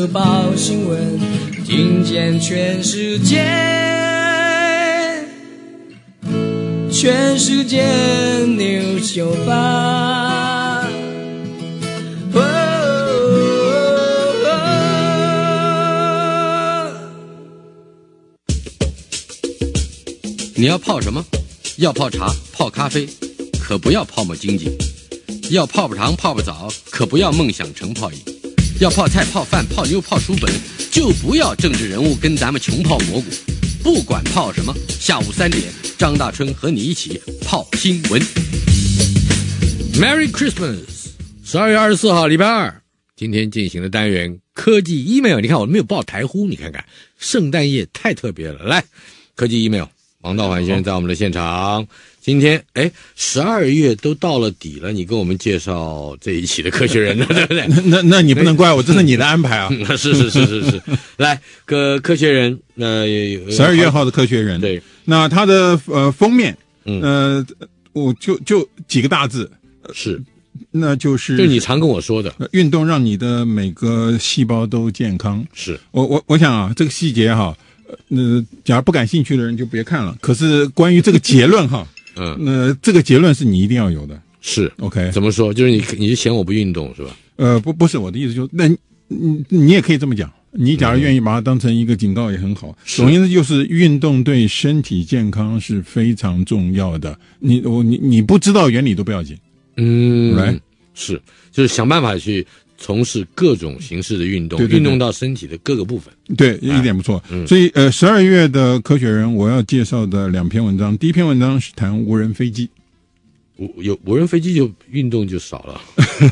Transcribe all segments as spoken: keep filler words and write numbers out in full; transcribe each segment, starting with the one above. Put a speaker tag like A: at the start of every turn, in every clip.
A: 的报新闻，听见全世界，全世界 News 九八。
B: 你要泡什么？要泡茶、泡咖啡，可不要泡沫经济；要泡泡糖、泡泡澡，可不要梦想成泡影；要泡菜、泡饭、泡妞、泡书本，就不要政治人物跟咱们穷泡蘑菇。不管泡什么，下午三点，张大春和你一起泡新闻。Merry Christmas！ 十二月二十四号，礼拜二，今天进行的单元科技 email。你看我没有报台呼，你看看，圣诞夜太特别了。来，科技 email。王道环先生在我们的现场，今天哎，十二月都到了底了，你跟我们介绍这一期的科学人了，对不对？
C: 那那那你不能怪我，这是你的安排啊！
B: 是是是是是，来个科学人，呃，
C: 十二月号的科学人，
B: 对，
C: 那他的呃封面，
B: 嗯
C: 呃，我就就几个大字，
B: 是，
C: 那就是
B: 就你常跟我说的，
C: 运动让你的每个细胞都健康。
B: 是
C: 我我我想啊，这个细节哈。呃，假如不感兴趣的人就别看了。可是关于这个结论哈，
B: 嗯，
C: 那这个结论是你一定要有的。
B: 是
C: OK，
B: 怎么说？就是你你是嫌我不运动是吧？
C: 呃，不不是我的意思，就是那你你也可以这么讲。你假如愿意把它当成一个警告也很好。总而言之，就是运动对身体健康是非常重要的。你我你你不知道原理都不要紧。
B: 嗯，
C: right？
B: 是，就是想办法去从事各种形式的运动，
C: 对对对，
B: 运动到身体的各个部分。
C: 对，一点不错。
B: 嗯、
C: 所以呃，十二月的科学人我要介绍的两篇文章，第一篇文章是谈无人飞机。
B: 有无人飞机就运动就少了。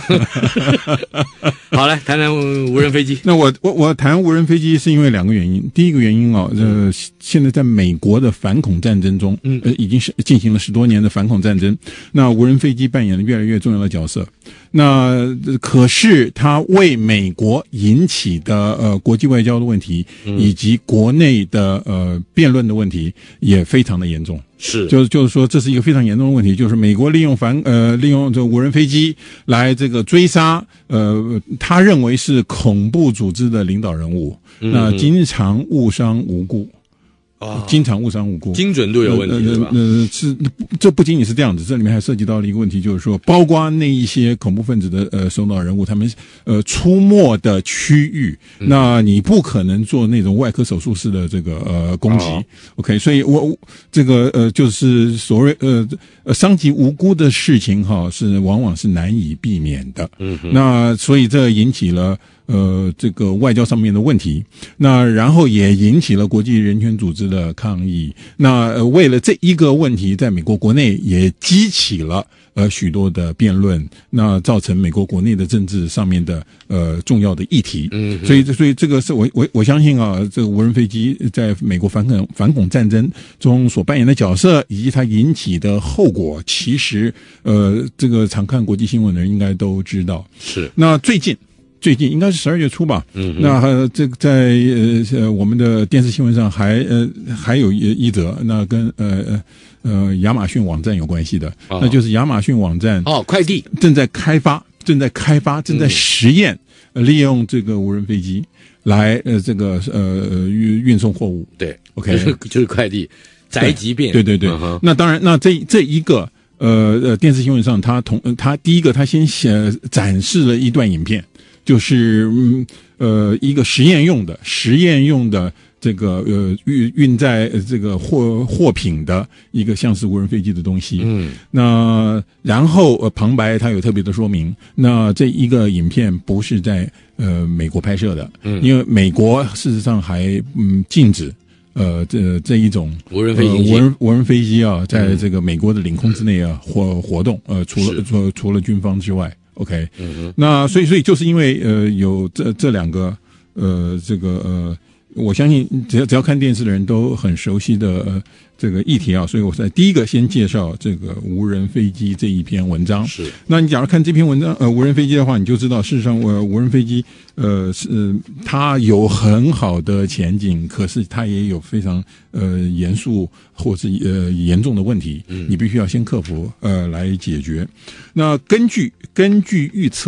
B: 好，来谈谈无人飞机。
C: 那我我我谈无人飞机是因为两个原因。第一个原因啊，呃，现在在美国的反恐战争中，
B: 嗯，
C: 呃，已经是进行了十多年的反恐战争。那无人飞机扮演了越来越重要的角色。那可是它为美国引起的呃国际外交的问题，以及国内的呃辩论的问题也非常的严重。
B: 是，
C: 就是就是说，这是一个非常严重的问题，就是美国利用反呃利用这无人飞机来这个追杀呃他认为是恐怖组织的领导人物，
B: 嗯、
C: 那经常误伤无辜。
B: 哦，
C: 经常误伤无辜，
B: 精准度有问题是吧？
C: 呃，呃是这不仅仅是这样子，这里面还涉及到了一个问题，就是说，包括那一些恐怖分子的呃首脑人物，他们呃出没的区域，嗯、那你不可能做那种外科手术式的这个呃攻击。哦、OK， 所以我这个呃就是所谓呃呃伤及无辜的事情哈，是往往是难以避免的。
B: 嗯，
C: 那所以这引起了。呃，这个外交上面的问题，那然后也引起了国际人权组织的抗议。那、呃、为了这一个问题，在美国国内也激起了呃许多的辩论，那造成美国国内的政治上面的呃重要的议题。
B: 嗯，
C: 所以所以这个是我我我相信啊，这个无人飞机在美国反恐反恐战争中所扮演的角色，以及它引起的后果，其实呃这个常看国际新闻的人应该都知道。
B: 是。那
C: 最近。最近应该是十二月初吧，
B: 嗯，
C: 那呃这个在呃我们的电视新闻上还呃还有一一则，那跟呃呃亚马逊网站有关系的，
B: 哦、
C: 那就是亚马逊网站
B: 哦快递
C: 正在开发正在开发正在实验、嗯呃、利用这个无人飞机来呃这个呃运运送货物。
B: 对
C: ，OK，
B: 就是就是快递宅急便。
C: 对对对，嗯、那当然，那这这一个呃呃电视新闻上，他同他第一个他先呃展示了一段影片。就是嗯呃一个实验用的实验用的这个呃运运载这个货货品的一个像是无人飞机的东西，
B: 嗯，
C: 那然后呃旁白它有特别的说明，那这一个影片不是在呃美国拍摄的，
B: 嗯，
C: 因为美国事实上还嗯禁止呃这这一种
B: 无人飞机、
C: 呃、无人无人飞机啊，在这个美国的领空之内啊活活动，呃除了除除了军方之外。OK，
B: 嗯，
C: 那所以所以就是因为呃有这这两个呃这个呃，我相信只要只要看电视的人都很熟悉的呃这个议题啊，所以我在第一个先介绍这个无人飞机这一篇文章。
B: 是，
C: 那你假如看这篇文章呃无人飞机的话，你就知道事实上呃无人飞机呃是、呃、它有很好的前景，可是它也有非常呃严肃或是呃严重的问题，
B: 嗯，
C: 你必须要先克服呃来解决。那根据根据预测。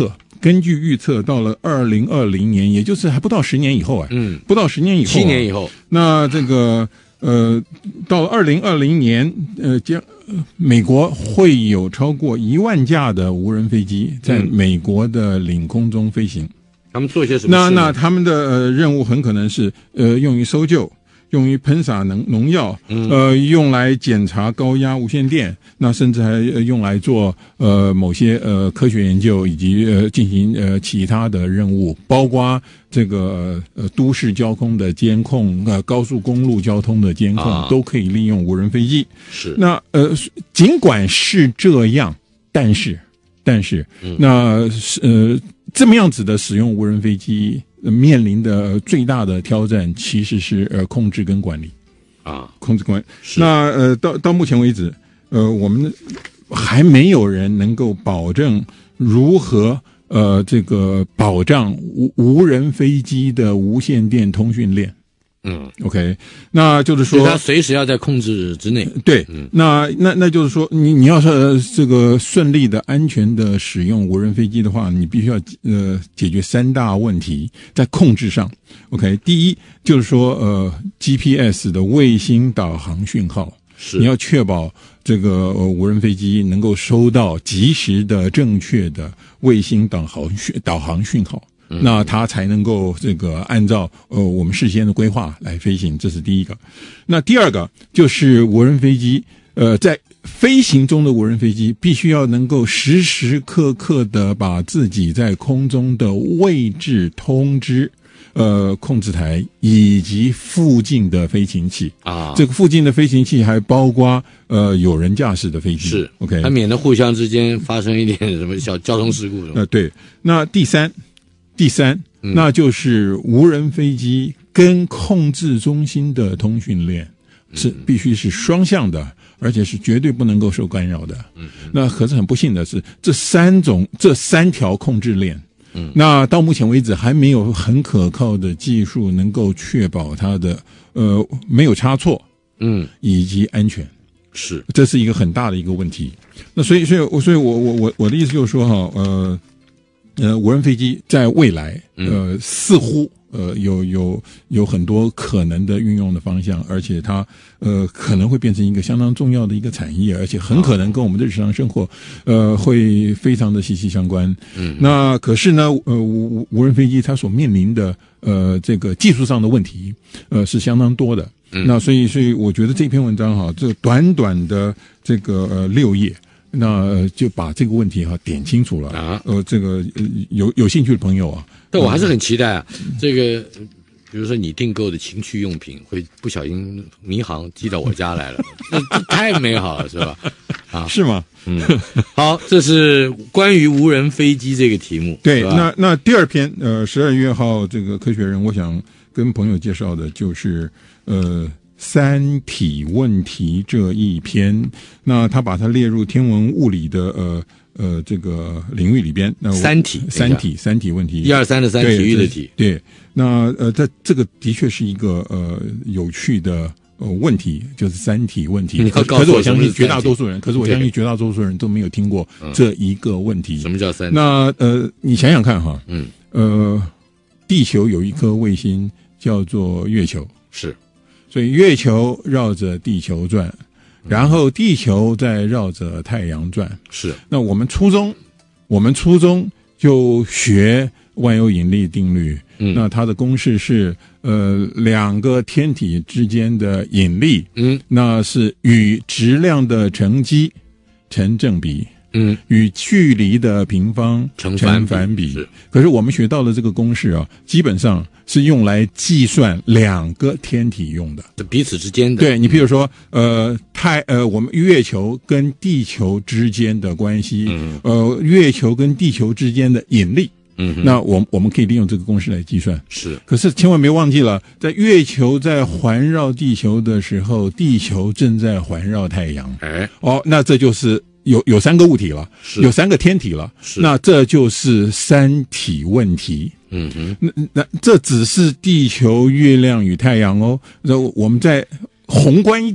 C: 根据预测，到了二零二零年，也就是还不到十年以后啊，
B: 嗯，
C: 不到十年以后、啊，
B: 七年以后，
C: 那这个呃，到了二零二零年，呃，将美国会有超过一万架的无人飞机在美国的领空中飞行。
B: 他们做些什么
C: 那
B: 事呢？
C: 那他们的、呃、任务很可能是呃用于搜救，用于喷洒农农药，呃，用来检查高压无线电，那甚至还用来做呃某些呃科学研究，以及呃进行呃其他的任务，包括这个呃都市交通的监控，呃高速公路交通的监控，
B: 啊、
C: 都可以利用无人飞机。
B: 是
C: 那呃尽管是这样，但是但是、嗯、那呃这么样子的使用无人飞机。面临的最大的挑战其实是呃控制跟管理
B: 啊，
C: 控制管理。那呃到到目前为止，呃我们还没有人能够保证如何呃这个保障无无人飞机的无线电通讯链。
B: 嗯
C: ，OK， 那就是说，
B: 它随时要在控制之内。
C: 对，嗯，那那那就是说，你你要是这个顺利的、安全的使用无人飞机的话，你必须要呃解决三大问题，在控制上。OK， 第一就是说，呃 ，G P S 的卫星导航讯号，
B: 是
C: 你要确保这个、呃、无人飞机能够收到及时的、正确的卫星导航讯导航讯号。那它才能够这个按照呃我们事先的规划来飞行，这是第一个。那第二个就是无人飞机，呃，在飞行中的无人飞机必须要能够时时刻刻的把自己在空中的位置通知呃控制台以及附近的飞行器
B: 啊。这
C: 个附近的飞行器还包括呃有人驾驶的飞机，
B: 是
C: OK，
B: 它免得互相之间发生一点什么小交通事故。
C: 呃，对。那第三。第三，那就是无人飞机跟控制中心的通讯链是必须是双向的，而且是绝对不能够受干扰的。那可是很不幸的是，这三种这三条控制链，那到目前为止还没有很可靠的技术能够确保它的呃没有差错，嗯，以及安全。
B: 是，
C: 这是一个很大的一个问题。那所以，所以，所以我我我我的意思就是说哈，呃。呃，无人飞机在未来，呃，似乎呃有有有很多可能的运用的方向，而且它呃可能会变成一个相当重要的一个产业，而且很可能跟我们的日常生活呃会非常的息息相关。嗯，那可是呢，呃无无人飞机它所面临的呃这个技术上的问题，呃是相当多的。嗯，那所以所以我觉得这篇文章哈，这短短的这个呃六页。那就把这个问题哈点清楚了啊，呃，这个有有兴趣的朋友啊，
B: 但我还是很期待啊，嗯、这个比如说你订购的情趣用品会不小心民航寄到我家来了，这太美好了，是吧？啊，
C: 是吗？
B: 嗯，好，这是关于无人飞机这个题目。
C: 对，那那第二篇呃，十二月号这个科学人，我想跟朋友介绍的就是呃。三体问题这一篇，那他把它列入天文物理的呃呃这个领域里边。那
B: 三体，
C: 三体，三体问题，
B: 一二三的三，体育的体。
C: 对，那呃，在这个的确是一个呃有趣的呃问题，就是三体问题。可是我相信绝大多数人，可是我相信绝大多数人都没有听过这一个问题。
B: 什么叫三体？
C: 那呃，你想想看哈，嗯，呃，地球有一颗卫星叫做月球，
B: 是。
C: 所以月球绕着地球转，然后地球再绕着太阳转。
B: 是。
C: 那我们初中，我们初中就学万有引力定律。嗯。那它的公式是呃两个天体之间的引力，嗯，那是与质量的乘积成正比。嗯，与距离的平方成反比。是。可是我们学到的这个公式啊，基本上是用来计算两个天体用的，
B: 彼此之间的。
C: 对，你譬如说，呃，太呃，我们月球跟地球之间的关系，嗯、呃，月球跟地球之间的引力。嗯，那我我们可以利用这个公式来计算。
B: 是。
C: 可是千万别忘记了，在月球在环绕地球的时候，地球正在环绕太阳。
B: 哎，
C: 哦，那这就是。有有三个物体了，有三个天体了，那这就是三体问题。嗯哼，那那这只是地球、月亮与太阳哦。那我们再宏观一点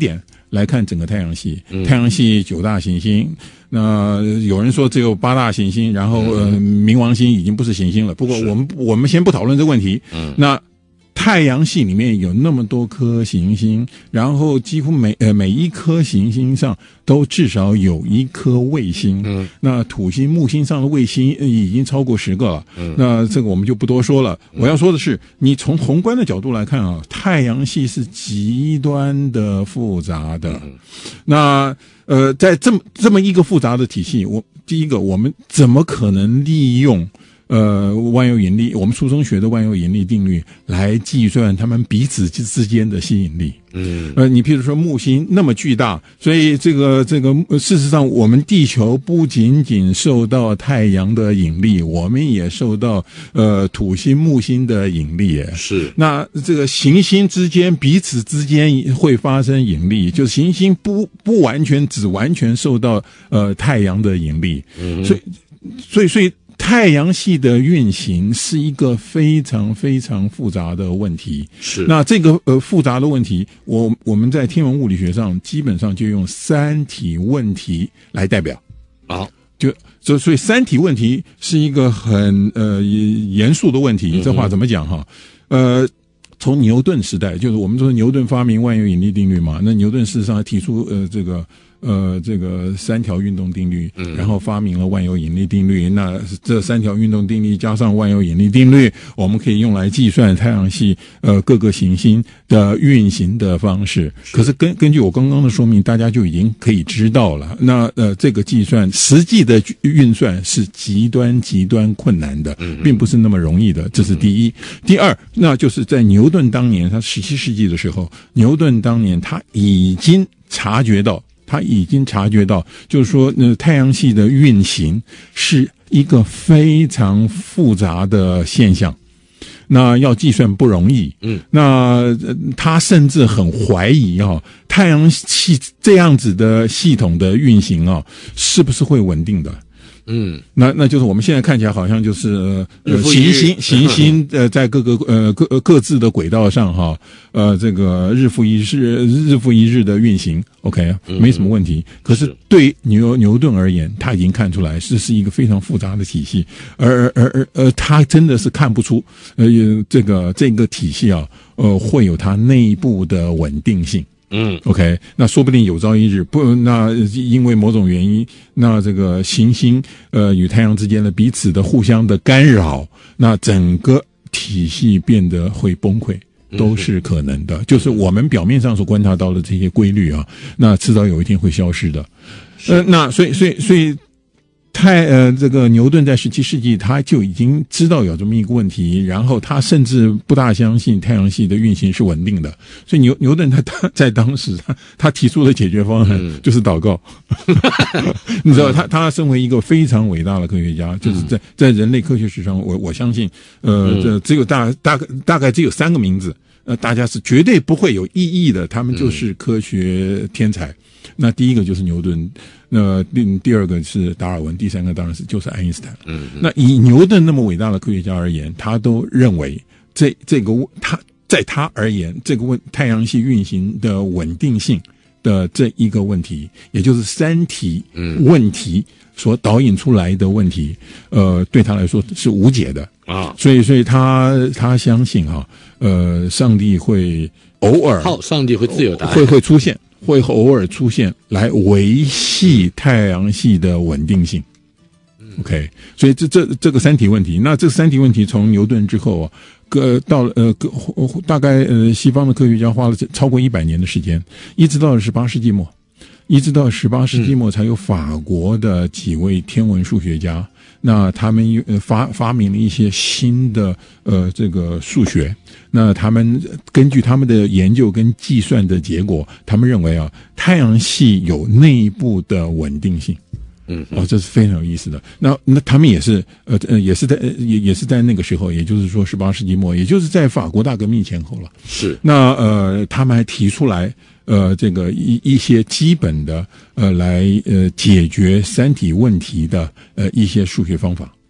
C: 来看整个太阳系。
B: 嗯、
C: 太阳系九大行星，那有人说只有八大行星，然后呃，冥王星已经不是行星了。不过我们我们先不讨论这个问题。
B: 嗯，
C: 那太阳系里面有那么多颗行星，然后几乎每呃每一颗行星上都至少有一颗卫星。
B: 嗯，
C: 那土星、木星上的卫星已经超过十个了。
B: 嗯，
C: 那这个我们就不多说了。我要说的是，你从宏观的角度来看啊，太阳系是极端的复杂的。
B: 嗯、
C: 那呃，在这么这么一个复杂的体系，我第一个，我们怎么可能利用呃，万有引力，我们初中学的万有引力定律来计算它们彼此之间的吸引力？
B: 嗯，
C: 呃，你譬如说木星那么巨大，所以这个这个，事实上，我们地球不仅仅受到太阳的引力，我们也受到呃土星、木星的引力。
B: 是，
C: 那这个行星之间彼此之间会发生引力，就是行星不不完全只完全受到呃太阳的引力。嗯，所以所以所以。太阳系的运行是一个非常非常复杂的问题。
B: 是，
C: 那这个呃复杂的问题，我我们在天文物理学上基本上就用三体问题来代表。
B: 好、哦，
C: 就所所以三体问题是一个很呃严肃的问题。这话怎么讲哈？呃。从牛顿时代，就是我们说牛顿发明万有引力定律嘛，那牛顿事实上提出呃这个呃这个三条运动定律，然后发明了万有引力定律。那这三条运动定律加上万有引力定律，我们可以用来计算太阳系呃各个行星的运行的方式。可是根根据我刚刚的说明，大家就已经可以知道了。那呃这个计算实际的运算是极端极端困难的，并不是那么容易的。这是第一。第二，那就是在牛牛顿当年，他十七世纪的时候，牛顿当年他已经察觉到，他已经察觉到，就是说，呃，太阳系的运行是一个非常复杂的现象，那要计算不容易。嗯，那、呃、他甚至很怀疑啊，太阳系这样子的系统的运行啊，是不是会稳定的？嗯，那那就是我们现在看起来好像就是呃行星行星呃在各个呃各各自的轨道上哈，呃这个日复一日日复一日的运行 ，OK 没什么问题。可是对牛牛顿而言，他已经看出来这是一个非常复杂的体系，而而而而他真的是看不出呃这个这个体系啊呃会有它内部的稳定性。嗯 ，OK， 那说不定有朝一日不，那因为某种原因，那这个行星呃与太阳之间的彼此的互相的干扰，那整个体系变得会崩溃，都是可能的。嗯、就是我们表面上所观察到的这些规律啊，那迟早有一天会消失的。呃，那所以所以所以。太呃，这个牛顿在十七世纪他就已经知道有这么一个问题，然后他甚至不大相信太阳系的运行是稳定的，所以牛牛顿他他在当时他他提出的解决方案就是祷告。嗯、你知道他他身为一个非常伟大的科学家，就是在在人类科学史上，我我相信呃这只有大大概大概只有三个名字，呃大家是绝对不会有异议的，他们就是科学天才。那第一个就是牛顿，那第第二个是达尔文，第三个当然是就是爱因斯坦。嗯，那以牛顿那么伟大的科学家而言，他都认为这这个他在他而言，这个问太阳系运行的稳定性的这一个问题，也就是三体问题所导引出来的问题，呃，对他来说是无解的啊。所以，所以他他相信啊，呃，上帝会偶尔，
B: 好，上帝会自有答案，
C: 会会出现。会偶尔出现来维系太阳系的稳定性。OK， 所以这这这个三体问题，那这个三体问题从牛顿之后啊，个到呃个大概呃西方的科学家花了超过一百年的时间，一直到十八世纪末，一直到十八世纪末才有法国的几位天文数学家，嗯、那他们呃发发明了一些新的呃这个数学。那他们根据他们的研究跟计算的结果，他们认为啊，太阳系有内部的稳定性。嗯，哦，这是非常有意思的。那那他们也是呃呃也是在也也是在那个时候，也就是说十八世纪末，也就是在法国大革命前后了。是。那呃，他们还提出来呃这个一一些基本的呃来呃解决三体问题的呃一些数学方法。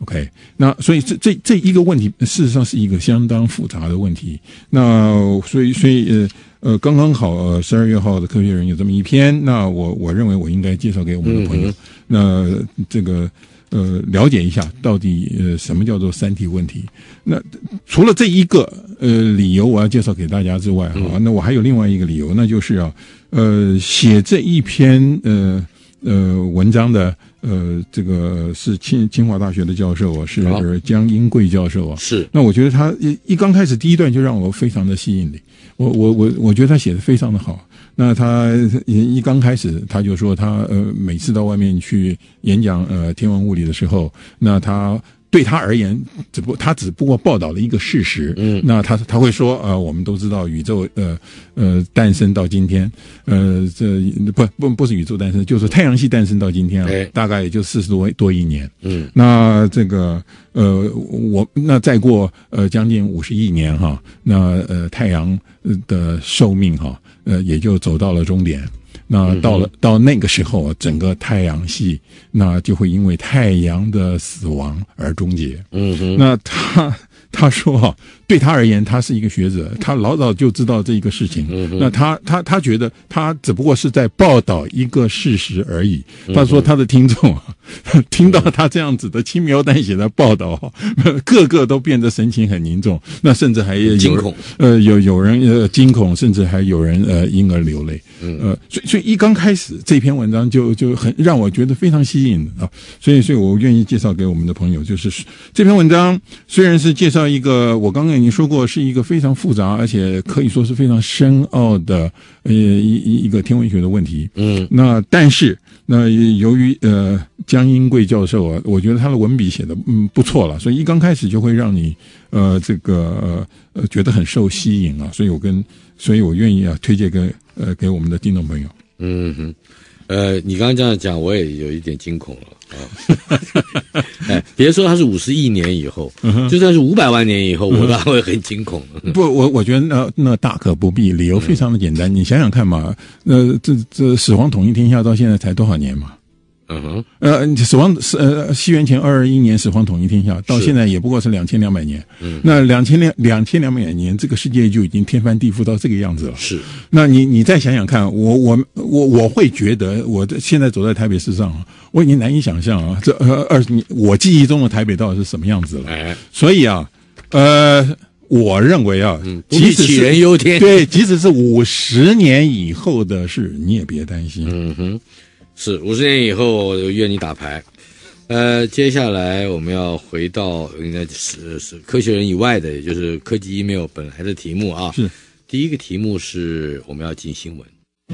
C: OK， 那所以这这这一个问题，事实上是一个相当复杂的问题。那所以所以呃呃，刚刚好呃十二月号的科学人有这么一篇，那我我认为我应该介绍给我们的朋友。嗯、那这个呃了解一下到底呃什么叫做三体问题。那除了这一个呃理由我要介绍给大家之外，哈、嗯，那我还有另外一个理由，那就是啊呃写这一篇呃呃文章的。呃，这个是清清华大学的教授啊，是江英贵教授啊。
B: 是。
C: 那我觉得他一一刚开始第一段就让我非常的吸引力，我我我我觉得他写的非常的好。那他一刚开始他就说他呃每次到外面去演讲呃天文物理的时候，那他。对他而言，只不他只不过报道了一个事实。嗯，那他他会说，呃，我们都知道宇宙呃呃诞生到今天，呃，这不不不是宇宙诞生，就是太阳系诞生到今天啊，
B: 哎、
C: 大概也就四十多多亿年。
B: 嗯，
C: 那这个呃我那再过呃将近五十亿年哈，那呃太阳的寿命哈，呃也就走到了终点。那到了到那个时候，整个太阳系那就会因为太阳的死亡而终结。
B: 嗯哼，
C: 那他他说哈，对他而言，他是一个学者，他老早就知道这一个事情。
B: 嗯、
C: 那他他他觉得他只不过是在报道一个事实而已。他说他的听众啊，嗯、听到他这样子的轻描淡写的报道，个个都变得神情很凝重，那甚至还有
B: 惊恐，
C: 呃有有人呃惊恐，甚至还有人呃因而流泪。
B: 嗯
C: 呃，所以所以一刚开始这篇文章就就很让我觉得非常吸引啊，所以所以我愿意介绍给我们的朋友，就是这篇文章虽然是介绍一个我刚刚已经说过是一个非常复杂而且可以说是非常深奥的呃一一个天文学的问题，
B: 嗯，
C: 那但是那由于呃江英贵教授啊，我觉得他的文笔写的嗯不错了，所以一刚开始就会让你呃这个呃觉得很受吸引啊，所以我跟所以我愿意啊推荐给呃给我们的听众朋友。
B: 嗯哼，呃，你刚刚这样讲，我也有一点惊恐了啊！哎，别说它是五十亿年以后，嗯、就算是五百万年以后，我都还会很惊恐。
C: 不，我我觉得那那大可不必，理由非常的简单。嗯、你想想看嘛，呃，这这始皇统一天下到现在才多少年嘛？
B: 嗯哼，
C: 呃，始皇呃西元前二二一年始皇统一天下，到现在也不过是两千两百年。
B: 嗯，
C: 那两千两两千两百年，这个世界就已经天翻地覆到这个样子了。
B: 是，
C: 那你你再想想看，我我我我会觉得，我现在走在台北市上，我已经难以想象啊，这呃二十年我记忆中的台北到底是什么样子了。
B: 哎，
C: 所以啊，呃，我认为啊，
B: 嗯，即使杞人忧天，
C: 对，即使是五十年以后的事，你也别担心。
B: 嗯哼。是五十年以后，我约你打牌。呃，接下来我们要回到应该是是科学人以外的，也就是科技 email 本来的题目啊。
C: 是
B: 第一个题目是我们要进新闻。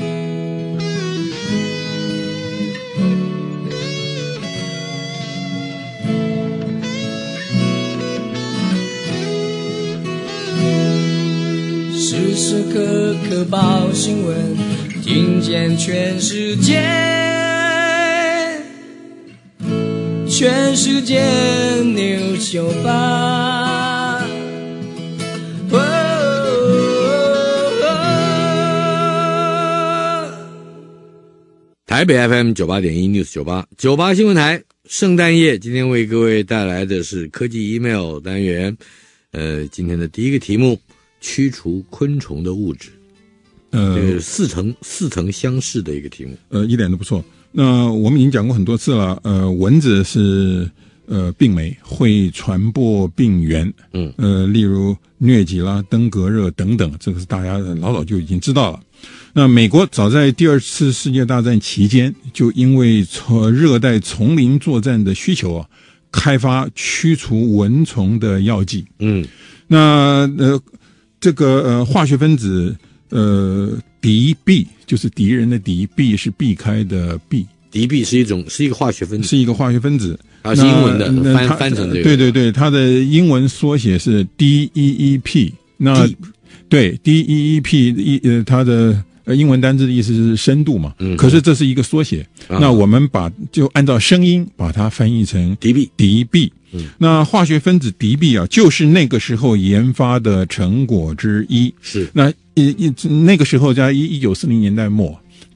A: 时时刻刻报新闻，听见全世界。全世界 News 九八，
B: 台北 F M 九八点一 News 九八九八新闻台，圣诞夜，今天为各位带来的是科技 email 单元。呃，今天的第一个题目：驱除昆虫的物质。呃，这个似曾似曾相识的一个题目。
C: 呃，一点都不错。那我们已经讲过很多次了，呃，蚊子是呃病媒，会传播病原，
B: 嗯，
C: 呃，例如疟疾啦、登革热等等，这个是大家老早就已经知道了。那美国早在第二次世界大战期间，就因为从热带丛林作战的需求啊，开发驱除蚊虫的药剂。
B: 嗯，
C: 那呃，这个呃化学分子呃。敌避就是敌人的敌，避是避开的避。
B: 敌避是一种是一个化学分子，
C: 是一个化学分子，
B: 它是英文的，翻翻成这个。
C: 对对对，它的英文缩写是 D E E P。那对 D E E P 一呃，它的呃英文单字的意思是深度嘛。
B: 嗯。
C: 可是这是一个缩写，
B: 啊、
C: 那我们把就按照声音把它翻译成
B: 敌避。
C: 敌避。
B: 嗯。
C: 那化学分子敌避啊，就是那个时候研发的成果之一。
B: 是。
C: 那一一那个时候在一一九四零年代末，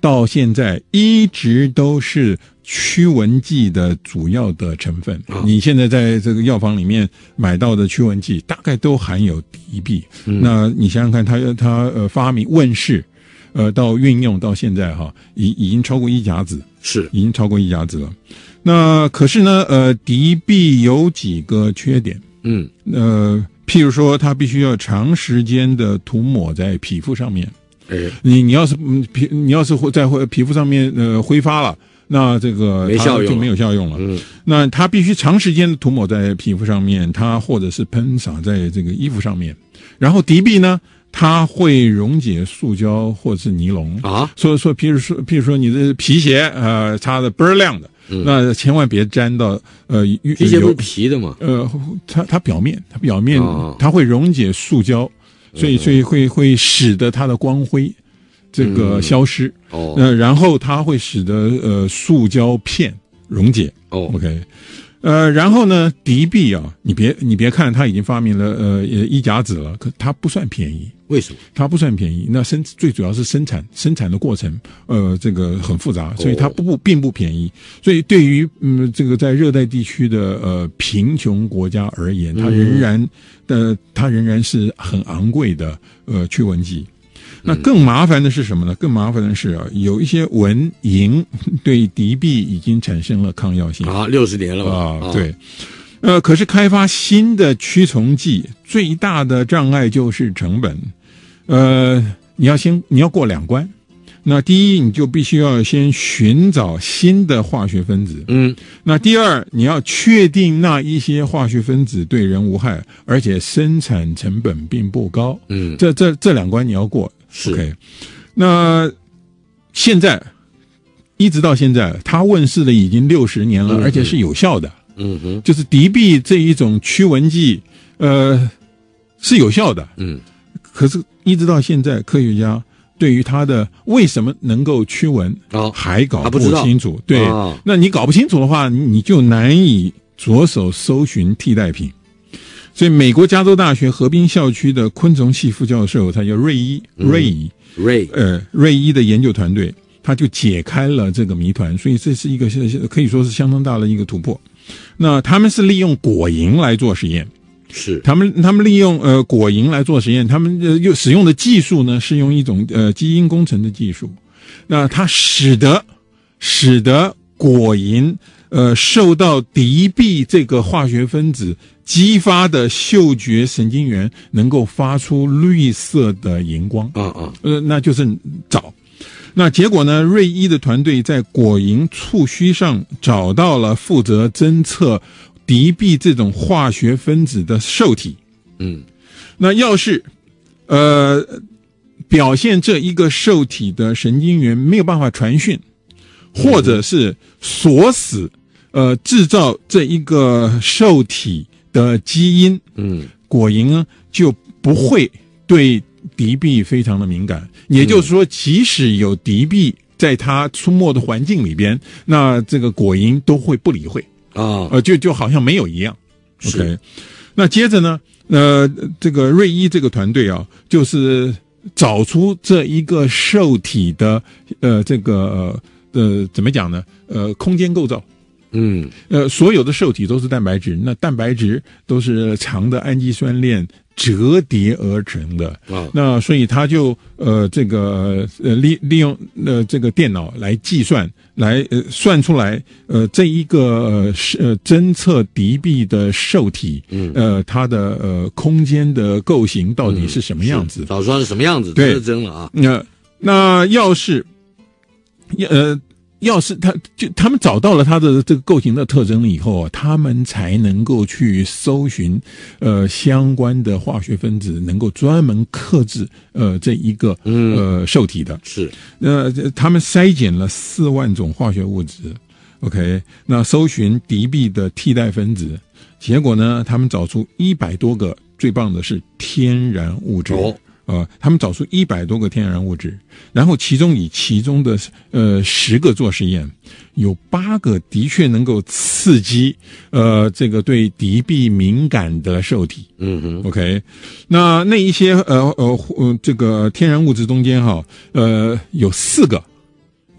C: 到现在一直都是驱蚊剂的主要的成分。
B: 哦、
C: 你现在在这个药房里面买到的驱蚊剂大概都含有敌避、嗯、那你想想看，它它呃发明问世呃到运用到现在哈，已已经超过一甲子，
B: 是
C: 已经超过一甲子了。那可是呢呃敌避有几个缺点，
B: 嗯
C: 呃譬如说它必须要长时间的涂抹在皮肤上面。
B: 哎，
C: 你你要是皮你要是在皮肤上面呃挥发了，那这个
B: 没效用
C: 就没有效用了。
B: 嗯，
C: 那它必须长时间的涂抹在皮肤上面，它或者是喷洒在这个衣服上面。然后敌避呢，它会溶解塑胶或者是尼龙
B: 啊，
C: 所以说，譬如说，譬如说你的皮鞋呃擦的倍儿亮的，嗯、那千万别沾到呃
B: 皮鞋不是皮的吗？
C: 呃，它它表面它表面、哦、它会溶解塑胶。所以，所以会会使得它的光辉这个消失，
B: 嗯、哦，
C: 呃，然后它会使得呃塑胶片溶解，
B: 哦
C: ，OK， 呃，然后呢，敌避啊，你别你别看它已经发明了呃一甲子了，可它不算便宜。
B: 为什么？
C: 它不算便宜，那生最主要是生产生产的过程，呃，这个很复杂，所以它不不并不便宜。所以对于嗯这个在热带地区的呃贫穷国家而言，它仍然呃它仍然是很昂贵的呃驱蚊剂。那更麻烦的是什么呢？更麻烦的是啊，有一些蚊蝇对敌避已经产生了抗药性
B: 啊，六十年了吧？
C: 啊，对。呃，可是开发新的驱虫剂最大的障碍就是成本。呃，你要先你要过两关。那第一，你就必须要先寻找新的化学分子。
B: 嗯。那
C: 第二，你要确定那一些化学分子对人无害，而且生产成本并不高。
B: 嗯。
C: 这这这两关你要过。
B: 是。
C: OK。那现在一直到现在，它问世了已经六十年了，嗯、而且是有效的。
B: 嗯哼。
C: 就是敌避这一种驱蚊剂，呃，是有效的。
B: 嗯。
C: 可是，一直到现在，科学家对于它的为什么能够驱蚊，
B: 哦，
C: 还搞
B: 不
C: 清楚。对，
B: 哦，
C: 那你搞不清楚的话，你就难以着手搜寻替代品。所以，美国加州大学河滨校区的昆虫系副教授，他叫瑞伊，
B: 嗯、
C: 瑞伊，
B: 瑞，
C: 呃，瑞伊的研究团队，他就解开了这个谜团。所以，这是一个可以说是相当大的一个突破。那他们是利用果蝇来做实验。
B: 是，
C: 他们他们利用呃果蝇来做实验，他们呃又使用的技术呢是用一种呃基因工程的技术，那它使得使得果蝇呃受到敌避这个化学分子激发的嗅觉神经元能够发出绿色的荧光，
B: 嗯嗯，
C: 呃那就是藻。那结果呢？瑞伊的团队在果蝇触须上找到了负责侦测敌避这种化学分子的受体。
B: 嗯，
C: 那要是呃表现这一个受体的神经元没有办法传讯，或者是锁死呃制造这一个受体的基因，
B: 嗯，
C: 果蝇呢就不会对敌避非常的敏感。也就是说，即使有敌避在它出没的环境里边，那这个果蝇都会不理会
B: 啊，
C: 呃，就就好像没有一样。
B: 是
C: OK， 那接着呢，呃，这个瑞伊这个团队啊，就是找出这一个受体的呃这个呃怎么讲呢？呃，空间构造。
B: 嗯，
C: 呃，所有的受体都是蛋白质，那蛋白质都是长的氨基酸链折叠而成的。
B: 啊，
C: 那所以他就呃这个呃利利用呃这个电脑来计算，来呃算出来呃这一个呃呃侦测敌避的受体，
B: 嗯，
C: 呃它的呃空间的构型到底是什么样子？
B: 找出来是什么样子？
C: 对，
B: 特征了啊。
C: 那那要是呃。要是他就他们找到了它的这个构型的特征以后啊，他们才能够去搜寻呃相关的化学分子，能够专门克制呃这一个呃受体的。
B: 是，
C: 呃，他们筛检了四万种化学物质 ，OK， 那搜寻敌避的替代分子，结果呢，他们找出一百多个，最棒的是天然物质。
B: 哦
C: 呃，他们找出一百多个天然物质，然后其中以其中的呃十个做实验，有八个的确能够刺激呃这个对敌避敏感的受体。
B: 嗯哼
C: ，OK， 那那一些呃呃呃这个天然物质中间哈，呃有四个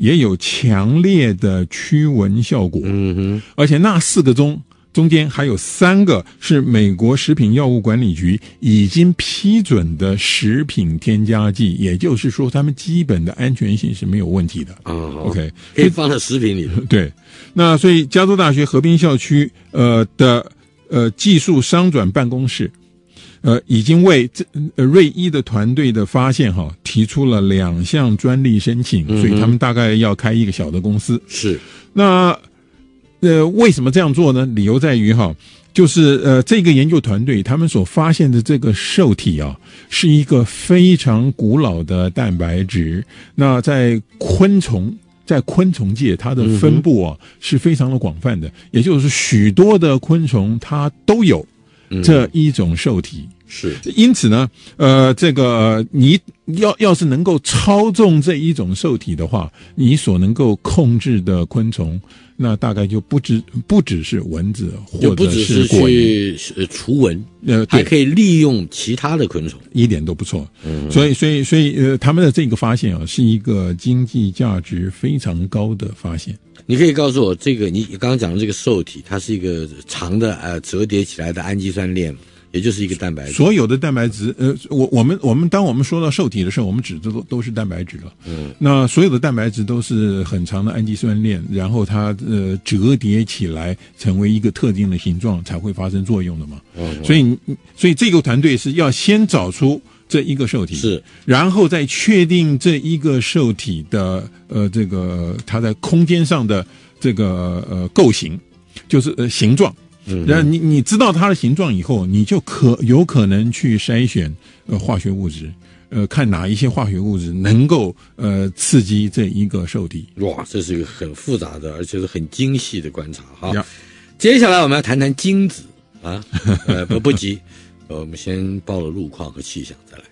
C: 也有强烈的驱蚊效果。
B: 嗯哼，
C: 而且那四个中中间还有三个是美国食品药物管理局已经批准的食品添加剂，也就是说他们基本的安全性是没有问题的。
B: 哦
C: OK，
B: 可以放在食品里。
C: 对，那所以加州大学河滨校区呃的呃技术商转办公室呃已经为这呃瑞伊的团队的发现哈提出了两项专利申请，
B: 嗯、
C: 所以他们大概要开一个小的公司。
B: 是，
C: 那呃，为什么这样做呢？理由在于哈，就是呃，这个研究团队他们所发现的这个受体啊，是一个非常古老的蛋白质。那在昆虫，在昆虫界，它的分布啊、嗯、是非常的广泛的，也就是许多的昆虫它都有这一种受体。嗯
B: 是，
C: 因此呢，呃，这个你要要是能够操纵这一种受体的话，你所能够控制的昆虫，那大概就不只不只是蚊子，或者是
B: 过去除蚊，呃，还可以利用其他的昆虫，
C: 一点都不错。
B: 嗯，
C: 所以，所以，所以，呃，他们的这个发现啊，是一个经济价值非常高的发现。
B: 你可以告诉我，这个你刚刚讲的这个受体，它是一个长的呃折叠起来的氨基酸链。也就是一个蛋白质，
C: 所有的蛋白质，呃，我我们我们当我们说到受体的时候，我们指的都都是蛋白质了。
B: 嗯，
C: 那所有的蛋白质都是很长的氨基酸链，然后它呃折叠起来成为一个特定的形状，才会发生作用的嘛。
B: 嗯，
C: 所以所以这个团队是要先找出这一个受体，
B: 是，
C: 然后再确定这一个受体的呃这个它在空间上的这个呃构型，就是呃形状。
B: 嗯，
C: 然后你你知道它的形状以后，你就可有可能去筛选呃化学物质，呃看哪一些化学物质能够呃刺激这一个受体。
B: 哇，这是一个很复杂的，而且是很精细的观察哈。
C: 呀
B: 接下来我们要谈谈精子啊，呃不不急，呃我们先报了路况和气象再来。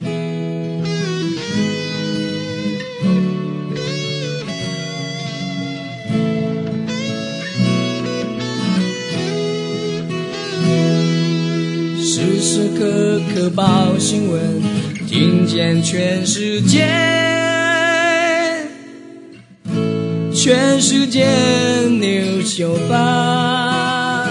A: 时时刻刻报新闻，听见全世界，全世界 News 九八。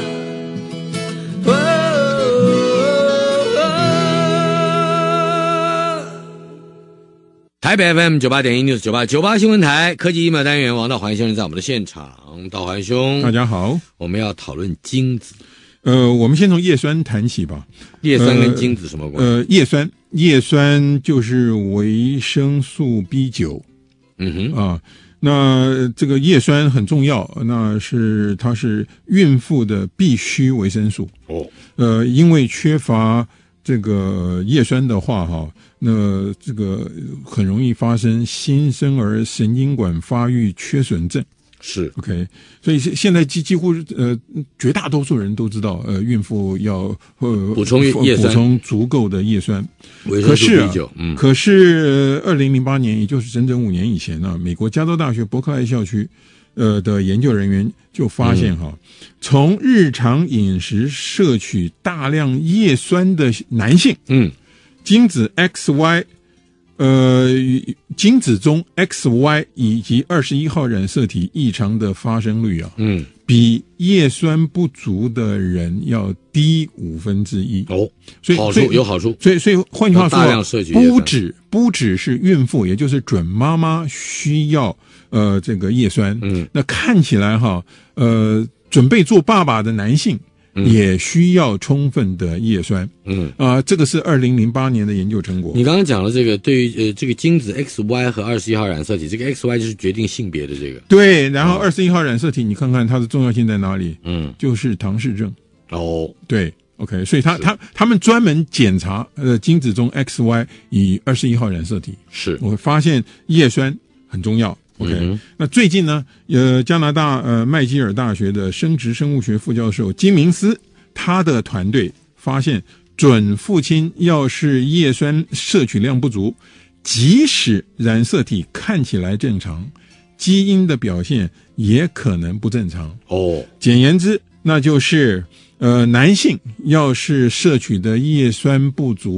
B: 台北 F M 九八点一 News 九八九八新闻台科技一秒单元，王道环先生在我们的现场。道环兄，
C: 大家好，
B: 我们要讨论精子。
C: 呃，我们先从叶酸谈起吧。
B: 叶酸跟精子什么关系？
C: 呃，呃叶酸，叶酸就是维生素 B 九。
B: 嗯哼
C: 啊，那这个叶酸很重要，那是它是孕妇的必需维生素。
B: 哦，
C: 呃，因为缺乏这个叶酸的话，哈，那这个很容易发生新生儿神经管发育缺损症。
B: 是
C: OK， 所以现在几几乎呃绝大多数人都知道，呃，孕妇要呃
B: 补充叶酸，
C: 补充足够的叶酸。
B: 维生素 B 九，嗯，
C: 可是二零零八年，也就是整整五年以前呢，美国加州大学伯克莱校区呃的研究人员就发现哈，嗯、从日常饮食摄取大量叶酸的男性，
B: 嗯，
C: 精子 X Y。呃，精子中 X Y 以及二十一号染色体异常的发生率啊，
B: 嗯，
C: 比叶酸不足的人要低五分之一。
B: 哦，
C: 所以
B: 好处有好处。
C: 所以所以换句话说，
B: 大量摄取
C: 不只不只是孕妇，也就是准妈妈需要呃这个叶酸。
B: 嗯，
C: 那看起来哈，呃，准备做爸爸的男性。也需要充分的叶酸，
B: 嗯
C: 啊、呃，这个是二零零八年的研究成果。
B: 你刚刚讲了这个，对于呃这个精子 X Y 和二十一号染色体，这个 X Y 就是决定性别的这个。
C: 对，然后二十一号染色体，你看看它的重要性在哪里？
B: 嗯，
C: 就是唐氏症。
B: 哦，
C: 对 ，OK， 所以他他他们专门检查呃精子中 X Y 与二十一号染色体，
B: 是
C: 我发现叶酸很重要。OK，、嗯、那最近呢，呃，加拿大呃麦基尔大学的生殖生物学副教授金明斯，他的团队发现，准父亲要是叶酸摄取量不足，即使染色体看起来正常，基因的表现也可能不正常。
B: 哦，
C: 简言之，那就是呃，男性要是摄取的叶酸不足，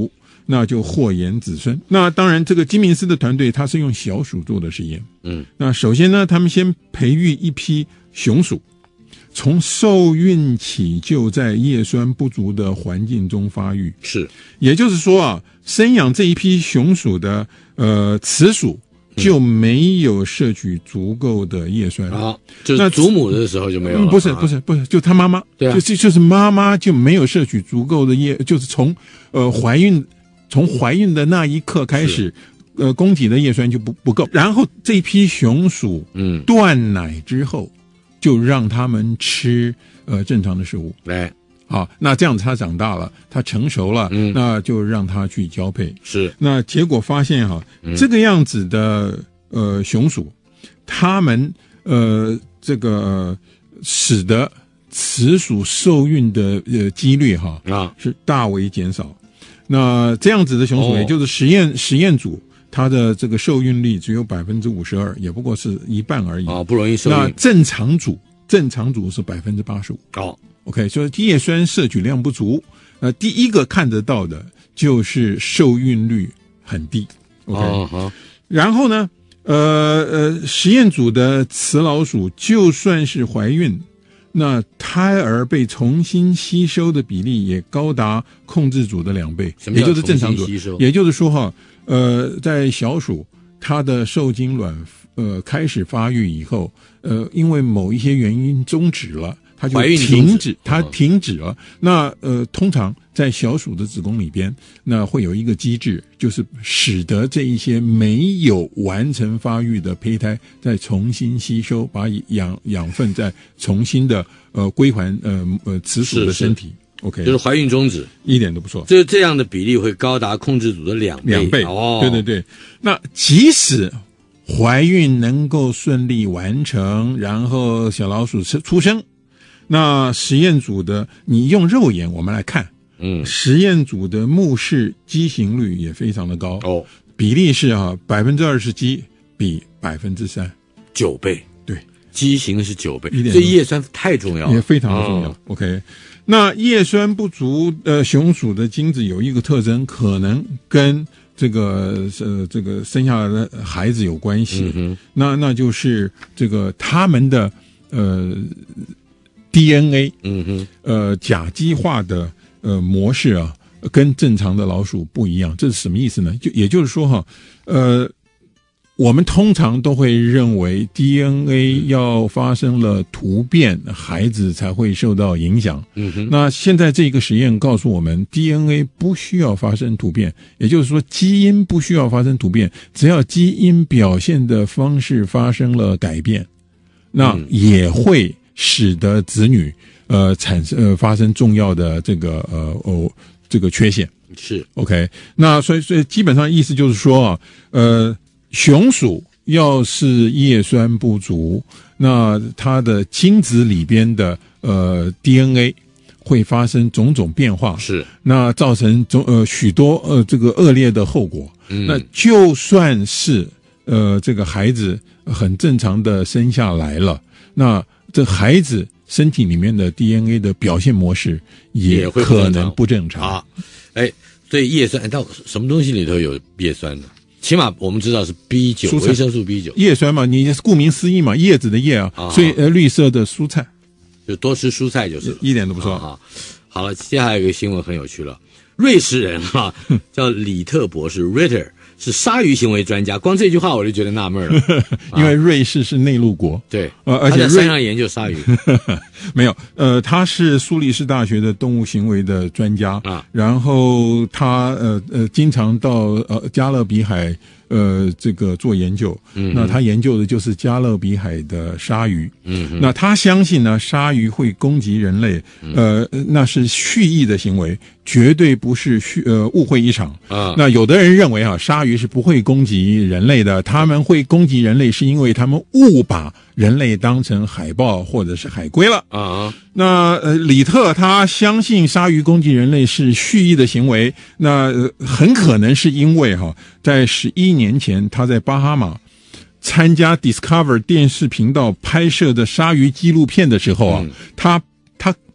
C: 那就祸延子孙。那当然，这个金明斯的团队他是用小鼠做的实验。
B: 嗯，
C: 那首先呢，他们先培育一批雄鼠，从受孕起就在叶酸不足的环境中发育。
B: 是，
C: 也就是说啊，生养这一批雄鼠的呃雌鼠就没有摄取足够的叶酸
B: 啊，就是祖母的时候就没有了。
C: 嗯、不是不是不是，就他妈妈，
B: 对啊，
C: 就就就是妈妈就没有摄取足够的叶，就是从呃怀孕从怀孕的那一刻开始，呃供给的叶酸就不不够，然后这批雄鼠嗯断奶之后，就让他们吃呃正常的食物，
B: 来。
C: 好，那这样子它长大了，它成熟了，嗯，那就让它去交配。
B: 是，
C: 那结果发现哈，嗯、这个样子的呃雄鼠，它们呃这个、呃、使得雌鼠受孕的呃几率哈啊是大为减少。那这样子的雄鼠，也就是实验、哦、实验组，它的这个受孕率只有百分之五十二，也不过是一半而已。
B: 哦，不容易受孕。
C: 那正常组，正常组是百分之八十五。
B: 哦。
C: OK， 所以叶酸摄取量不足，呃，第一个看得到的就是受孕率很低。OK，、哦、然后呢，呃呃，实验组的雌老鼠就算是怀孕，那胎儿被重新吸收的比例也高达控制组的两倍，也就是正常组。也就是说哈，呃，在小鼠它的受精卵呃开始发育以后，呃，因为某一些原因终止了。它就停止，它停止了。那呃，通常在小鼠的子宫里边，那会有一个机制，就是使得这一些没有完成发育的胚胎再重新吸收，把养养分再重新的呃归还呃呃雌鼠的身体。OK，
B: 就是怀孕终止，
C: 一点都不错。
B: 就是这样的比例会高达控制组的两倍。
C: 两倍，哦，对对对。那即使怀孕能够顺利完成，然后小老鼠出生。那实验组的，你用肉眼我们来看，嗯，实验组的目视畸形率也非常的高哦，比例是啊百分之二十七比百分之三，
B: 九倍，
C: 对，
B: 畸形是九倍，所以叶酸太重要了，
C: 也非常的重要。哦、OK， 那叶酸不足，呃，雄鼠的精子有一个特征，可能跟这个呃这个生下来的孩子有关系，嗯、那那就是这个他们的呃。D N A， 嗯哼，呃，甲基化的呃模式啊，跟正常的老鼠不一样。这是什么意思呢？就也就是说哈，呃，我们通常都会认为 D N A 要发生了突变，孩子才会受到影响。嗯哼，那现在这个实验告诉我们 ，D N A 不需要发生突变，也就是说，基因不需要发生突变，只要基因表现的方式发生了改变，那也会。使得子女呃产生呃发生重要的这个呃哦这个缺陷
B: 是
C: OK， 那所以所以基本上意思就是说啊，呃雄鼠要是叶酸不足，那它的精子里边的呃 D N A 会发生种种变化，
B: 是
C: 那造成种呃许多呃这个恶劣的后果。嗯，那就算是呃这个孩子很正常的生下来了，那这孩子身体里面的 D N A 的表现模式也可能不正常啊！
B: 哎，所以叶酸到什么东西里头有叶酸呢？起码我们知道是 B 九， 维生素 B 九。
C: 叶酸嘛，你顾名思义嘛，叶子的叶啊，啊所以呃绿色的蔬菜，
B: 就多吃蔬菜就是了，
C: 一点都不错
B: 啊。好了，接下来有一个新闻很有趣了，瑞士人啊，叫李特博士 Ritter。是鲨鱼行为专家，光这句话我就觉得纳闷了，
C: 因为瑞士是内陆国，
B: 对，
C: 呃，而且
B: 他在山上研究鲨鱼，
C: 没有，呃，他是苏黎世大学的动物行为的专家啊，然后他呃呃经常到呃加勒比海呃这个做研究，嗯，那他研究的就是加勒比海的鲨鱼，嗯，那他相信呢，鲨鱼会攻击人类，呃，那是蓄意的行为，绝对不是虚呃误会一场啊。那有的人认为啊，鲨鱼是不会攻击人类的，他们会攻击人类是因为他们误把人类当成海豹或者是海龟了啊。那呃，李特他相信鲨鱼攻击人类是蓄意的行为，那、呃、很可能是因为哈，在十一年前他在巴哈马参加 Discover 电视频道拍摄的鲨鱼纪录片的时候啊，嗯、他他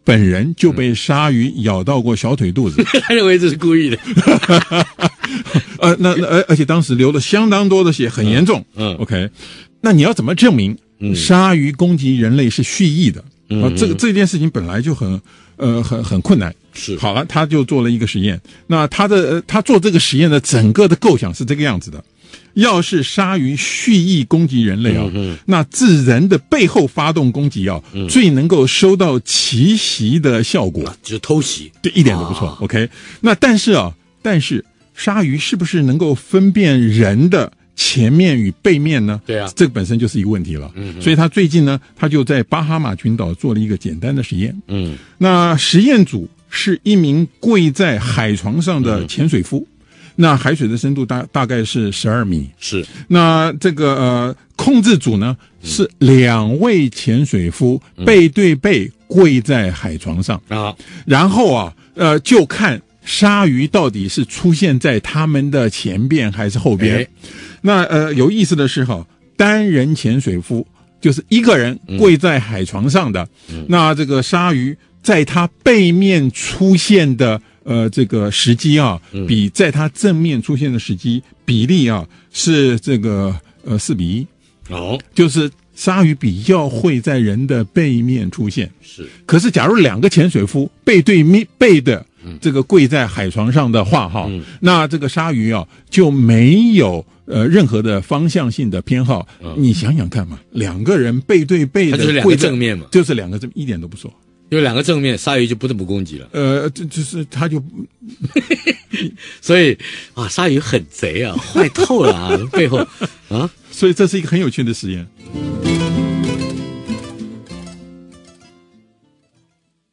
C: 本人就被鲨鱼咬到过小腿肚子，
B: 他认为这是故意的。
C: 呃，那那而而且当时流了相当多的血，很严重。
B: 嗯嗯
C: ，OK，那你要怎么证明鲨鱼攻击人类是蓄意的？
B: 嗯
C: 啊，这个这件事情本来就很呃很很困难。
B: 是，
C: 好了，他就做了一个实验。那他的、呃、他做这个实验的整个的构想是这个样子的：要是鲨鱼蓄意攻击人类啊，
B: 嗯、
C: 那自人的背后发动攻击啊，嗯、最能够收到奇袭的效果，
B: 啊、就是偷袭，
C: 对，一点都不错。啊、OK， 那但是啊，但是鲨鱼是不是能够分辨人的前面与背面呢？
B: 对啊，
C: 这个本身就是一个问题了。嗯，所以他最近呢，他就在巴哈马群岛做了一个简单的实验。嗯，那实验组是一名跪在海床上的潜水夫，嗯、那海水的深度大大概是十二米。
B: 是，
C: 那这个呃控制组呢、嗯、是两位潜水夫背对背跪在海床上啊、嗯，然后啊呃就看鲨鱼到底是出现在他们的前边还是后边。那呃有意思的是哈，单人潜水夫就是一个人跪在海床上的，嗯、那这个鲨鱼在他背面出现的呃这个时机啊，嗯、比在他正面出现的时机比例啊是这个呃四比一。哦，就是鲨鱼比较会在人的背面出现。
B: 是，
C: 可是假如两个潜水夫背对面背的这个跪在海床上的话哈，嗯、那这个鲨鱼啊就没有呃任何的方向性的偏好。嗯、你想想看嘛，两个人背对背的，
B: 它就是两个正面嘛，
C: 就是两个正，一点都不错。
B: 有两个正面，鲨鱼就不这么攻击了。
C: 呃，这就是它就，
B: 所以啊，鲨鱼很贼啊，坏透了啊，背后啊，
C: 所以这是一个很有趣的实验。